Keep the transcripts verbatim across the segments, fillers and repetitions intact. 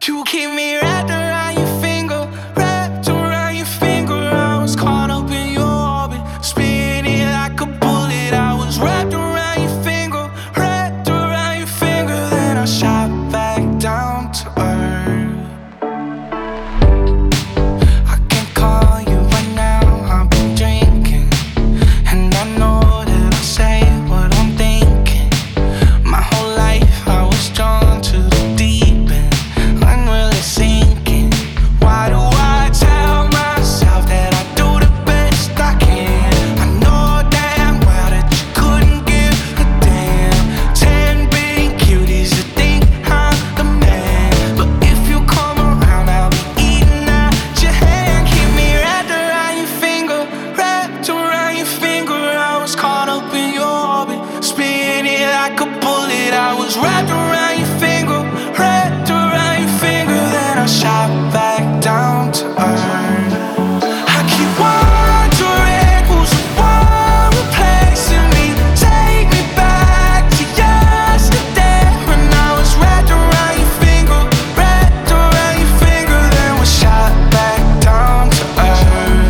You keep me wrapped around your finger, wrapped around your finger. I was caught up in your orbit, spinning like a bullet. I was wrapped around your finger, wrapped around your finger. Then I shot back down to earth. I can't call you right now, I've been drinking, and I know that I say what I'm thinking. My whole life I was drawn to the deep end, unreally sinking. Why do I tell myself that I do the best I can? I know damn well that you couldn't give a damn. Ten big cuties that think I'm the man, but if you come around I'll be eating out your hand. Keep me wrapped around your finger, wrapped around your finger. I was caught up in your orbit, spinning like a bullet. I was wrapped around your finger, wrapped around your finger. Then I shot back down to earth. I keep wondering who's the one replacing me. Take me back to yesterday when I was wrapped around your finger, wrapped around your finger. Then we shot back down to earth.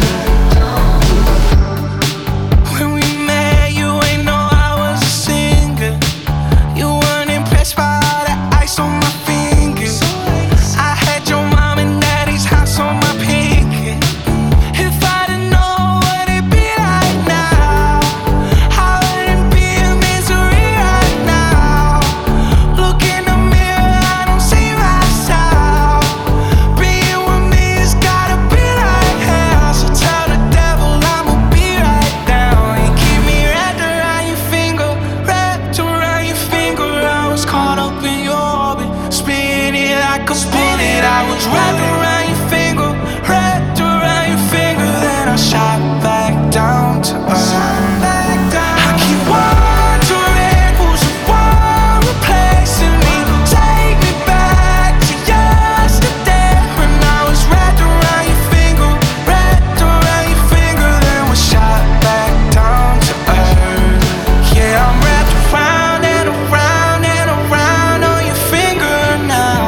When we met, you ain't know I was a singer. You weren't impressed by all the ice on my fingers. I had your mom and daddy's house on my pinky. If I didn't know what it'd be like now, I wouldn't be in misery right now. Look in the mirror, I don't see myself. Being with me has gotta be like hell. So tell the devil I'ma be right down. You keep me wrapped around your finger, wrapped around your finger. I was caught up in your orbit, spinning like a bullet. I was wrapped around your finger, wrapped around your finger. Then I shot back down to earth. I keep wondering who's the one replacing me. Take me back to yesterday when I was wrapped around your finger, wrapped around your finger. Then we shot back down to earth. Yeah, I'm wrapped around and around and around on your finger now.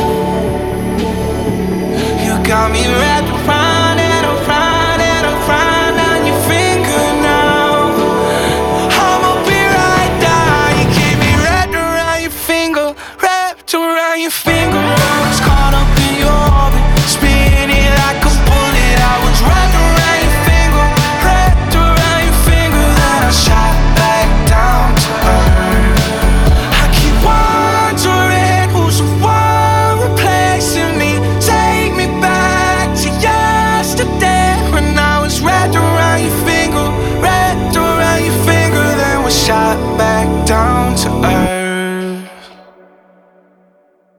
You got me wrapped around and around and around on your finger now. I'ma be right down. You keep me wrapped around your finger, wrapped around your finger. I was caught up in your orbit, spinning like a bullet. I was wrapped around your finger, wrapped around your finger. Then I shot back down to earth. I keep wondering who's the one replacing me. Take me back to yesterday when I was wrapped around your finger, wrapped around your finger. Then we shot back down to earth.